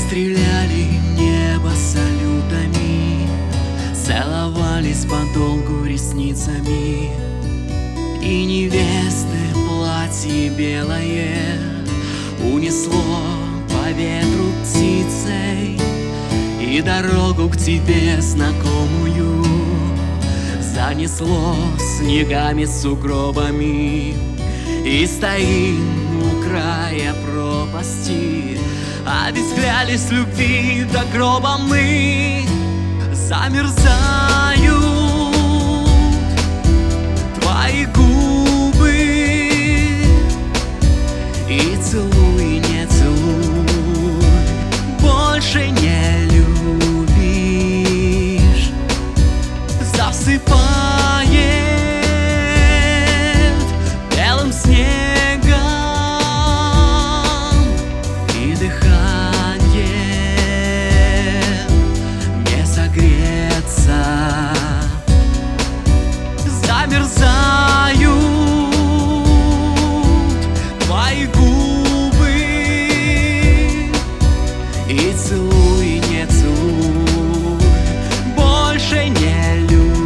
Стреляли небо салютами, целовались подолгу ресницами. И невесты платье белое унесло по ветру птицей, и дорогу к тебе знакомую занесло снегами, сугробами. И стоим у края пропасти, обесклялись любви до гроба мы. Замерзают твои губы, и целуй, не целуй, больше не любишь. Засыпает белым снегом, и дыхание не согреться. Замерзают твои губы, и целуй, не целуй, больше не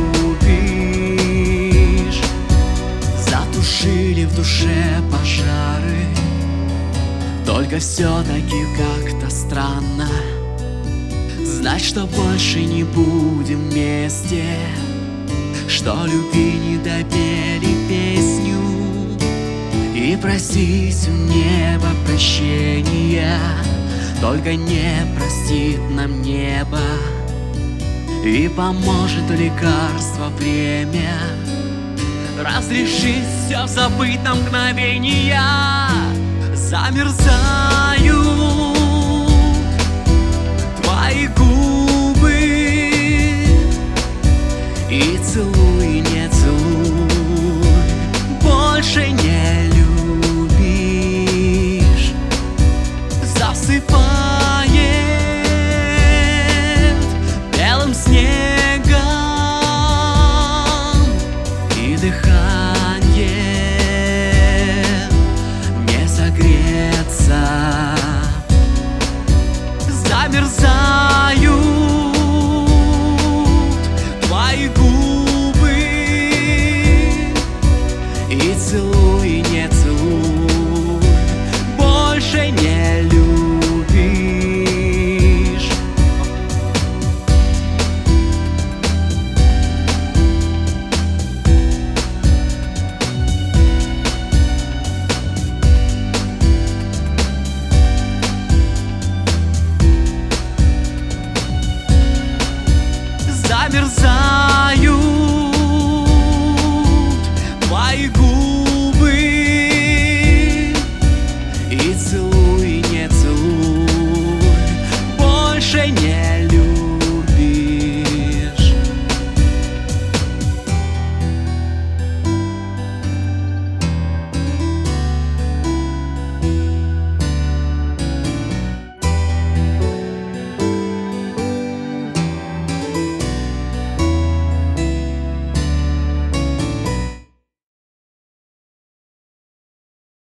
любишь. Затушили в душе пожары, только все-таки как-то странно знать, что больше не будем вместе, что любви не допели песню. И просить у неба прощения, только не простит нам небо. И поможет лекарство время разрешить все забыть на мгновения. Замерзают твои губы, и целуй, не целуй, больше не любишь. Засыпает белым снегом, и дыхание не согреться. Замерзают твои губы, и целуй, не целуй, больше не любишь. Замерзают твои губы, и целуй.